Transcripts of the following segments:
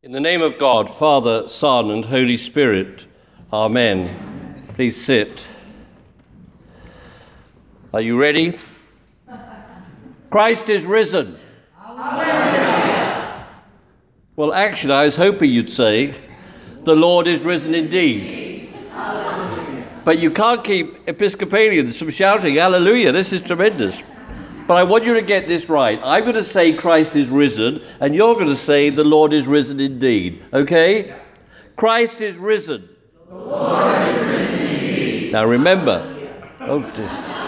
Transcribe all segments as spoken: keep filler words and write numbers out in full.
In the name of God, Father, Son, and Holy Spirit, Amen. Please sit. Are you ready? Christ is risen. Hallelujah. Well, actually, I was hoping you'd say, the Lord is risen indeed. Hallelujah. But you can't keep Episcopalians from shouting, hallelujah, this is tremendous. But I want you to get this right. I'm going to say Christ is risen, and you're going to say the Lord is risen indeed. Okay? Christ is risen. The Lord is risen indeed. Now remember. Oh dear.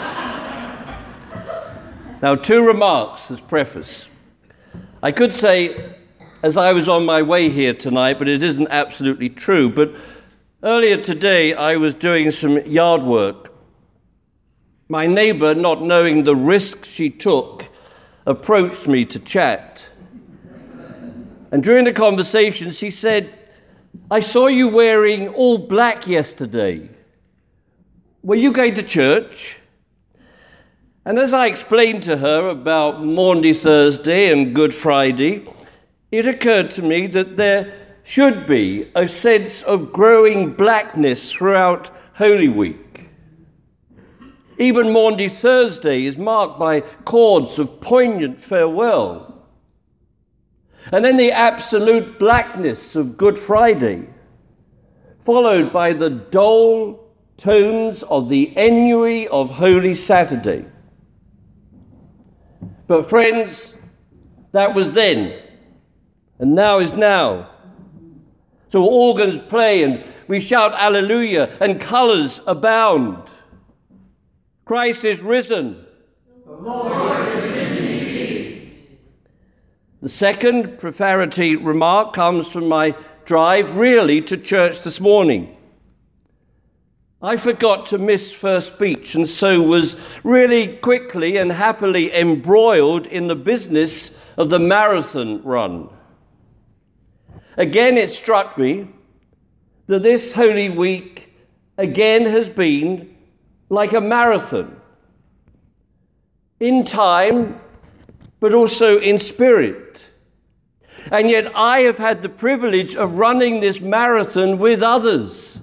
Now two remarks as preface. I could say, as I was on my way here tonight, but it isn't absolutely true. But earlier today, I was doing some yard work. My neighbour, not knowing the risk she took, approached me to chat. And during the conversation, she said, I saw you wearing all black yesterday. Were you going to church? And as I explained to her about Maundy Thursday and Good Friday, it occurred to me that there should be a sense of growing blackness throughout Holy Week. Even Maundy Thursday is marked by chords of poignant farewell. And then the absolute blackness of Good Friday, followed by the dull tones of the ennui of Holy Saturday. But friends, that was then, and now is now. So organs play and we shout Alleluia and colours abound. Christ is risen. The Lord is risen indeed. The second preparatory remark comes from my drive really to church this morning. I forgot to miss first speech and so was really quickly and happily embroiled in the business of the marathon run. Again, it struck me that this Holy Week again has been like a marathon, in time, but also in spirit. And yet I have had the privilege of running this marathon with others.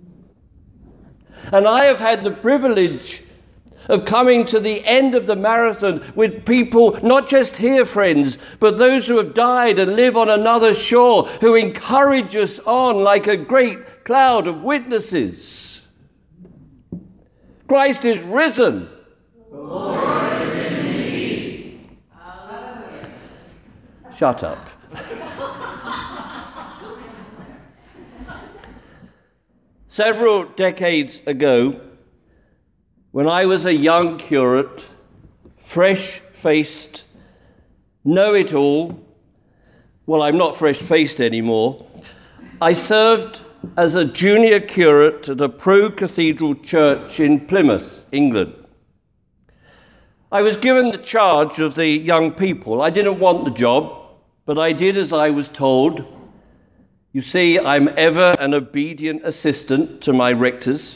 And I have had the privilege of coming to the end of the marathon with people, not just here, friends, but those who have died and live on another shore, who encourage us on like a great cloud of witnesses. Christ is risen. The Lord is risen indeed. Shut up. Several decades ago, when I was a young curate, fresh-faced, know-it-all, well, I'm not fresh-faced anymore, I served as a junior curate at a pro-cathedral church in Plymouth, England. I was given the charge of the young people. I didn't want the job, but I did as I was told. You see, I'm ever an obedient assistant to my rectors.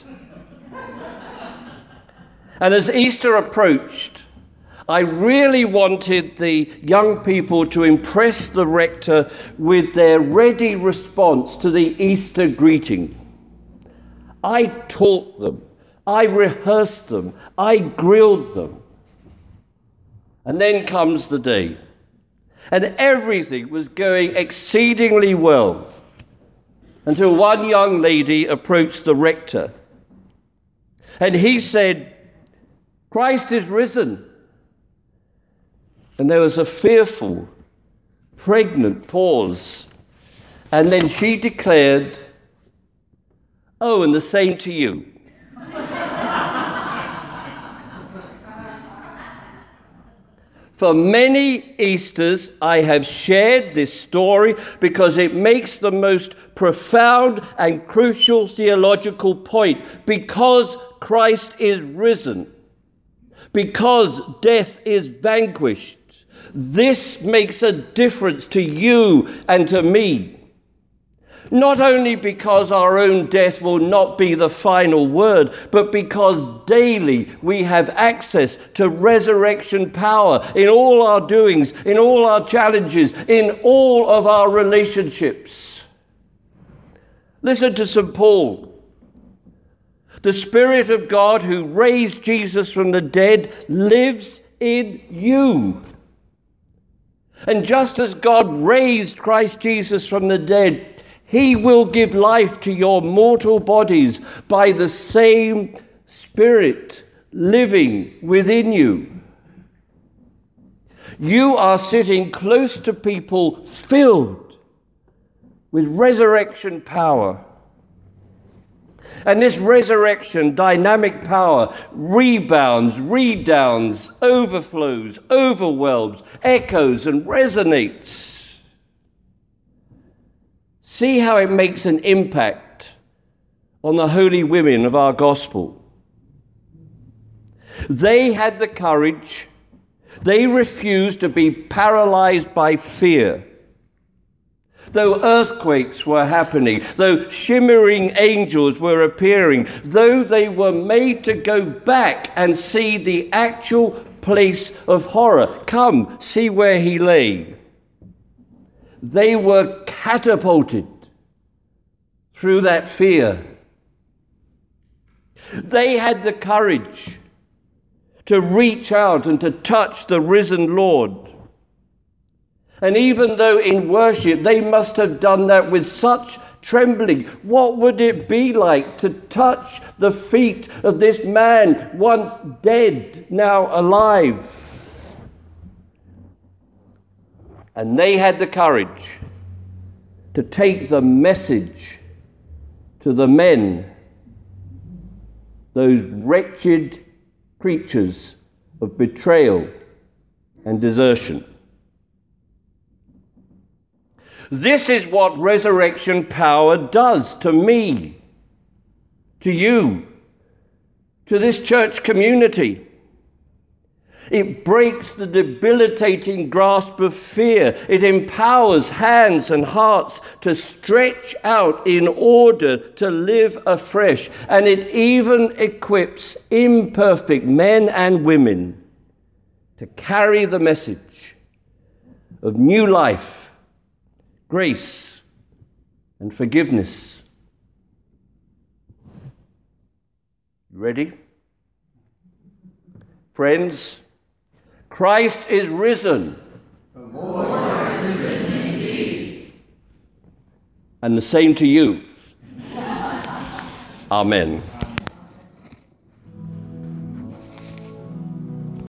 And as Easter approached, I really wanted the young people to impress the rector with their ready response to the Easter greeting. I taught them, I rehearsed them, I grilled them. And then comes the day, and everything was going exceedingly well until one young lady approached the rector. And he said, Christ is risen. And there was a fearful, pregnant pause. And then she declared, oh, and the same to you. For many Easters, I have shared this story because it makes the most profound and crucial theological point. Because Christ is risen, because death is vanquished, this makes a difference to you and to me. Not only because our own death will not be the final word, but because daily we have access to resurrection power in all our doings, in all our challenges, in all of our relationships. Listen to Saint Paul. The Spirit of God who raised Jesus from the dead lives in you. And just as God raised Christ Jesus from the dead, he will give life to your mortal bodies by the same Spirit living within you. You are sitting close to people filled with resurrection power. And this resurrection dynamic power rebounds, redounds, overflows, overwhelms, echoes, and resonates. See how it makes an impact on the holy women of our gospel. They had the courage. They refused to be paralyzed by fear. Though earthquakes were happening, though shimmering angels were appearing, though they were made to go back and see the actual place of horror, come, see where he lay. They were catapulted through that fear. They had the courage to reach out and to touch the risen Lord. And even though in worship they must have done that with such trembling, what would it be like to touch the feet of this man, once dead, now alive? And they had the courage to take the message to the men, those wretched creatures of betrayal and desertion. This is what resurrection power does to me, to you, to this church community. It breaks the debilitating grasp of fear. It empowers hands and hearts to stretch out in order to live afresh. And it even equips imperfect men and women to carry the message of new life, grace, and forgiveness. Ready? Friends, Christ is risen. The Lord is risen indeed. And the same to you. Amen.